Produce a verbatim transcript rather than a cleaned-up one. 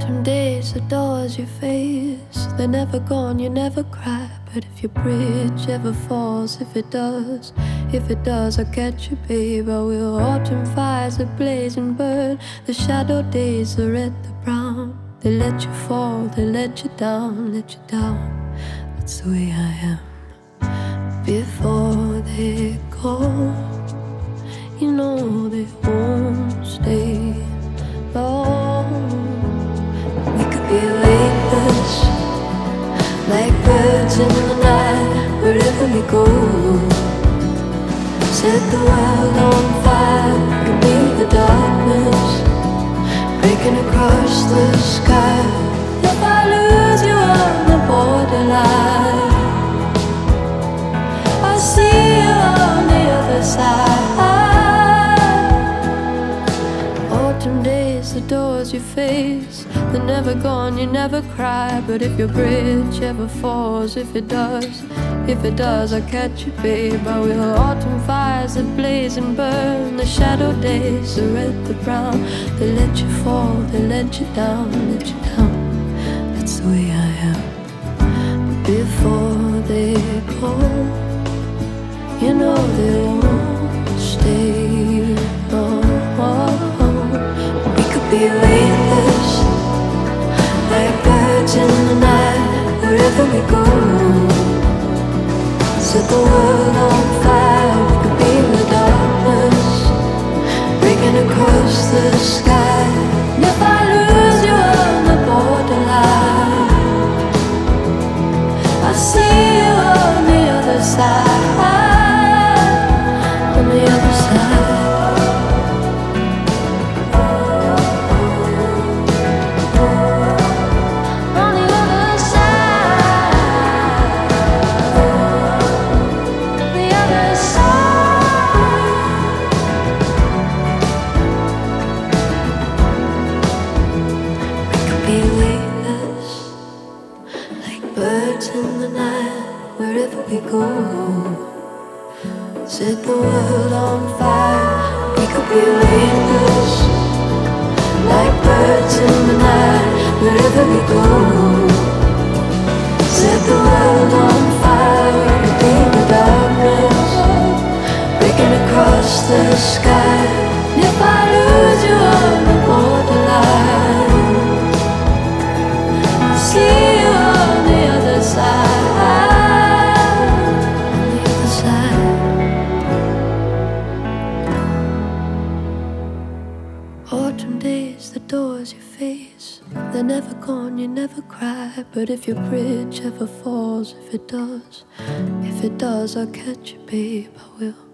Autumn days adores your face. They're never gone, you never cry. But if your bridge ever falls, if it does, if it does, I'll catch you, babe, I will. Autumn fires are blaze and burn. The shadow days, the red, the brown. They let you fall, they let you down, let you down. That's the way I am. Before they go, you know they won't stay long. We could be weightless, like birds in the night, wherever we go. Set the world on fire, we could be the darkness, breaking across the sky. If I lose you on the borderline, I'll see you on the other side. Autumn days, the doors you face, they're never gone, you never cry. But if your bridge ever falls, if it does, if it does, I'll catch you, babe, I will. Autumn fires that blaze and burn. The shadow days, the red, the brown. They let you fall, they let you down, let you down. That's the way I am. Before they go, you know they won't stay long. We could be weightless, like birds in the night, wherever we go. Set the world on fire, we could be in the darkness, breaking across the sky. And if I lose you on the borderline, I'll see you on the other side. On the other side. On the other side. The other side. We could be weightless, like birds in the night, wherever we go. Set the world on fire, we could be weightless, like birds in the night, wherever we go. Set the world on fire, we could be in the darkness, breaking across the sky. And if I lose you on the borderline, I'll see you on the other side. On the other side. Autumn days, the doors you face, they're never gone, you never cry. But if your bridge ever falls, if it does, if it does, I'll catch you, babe, I will.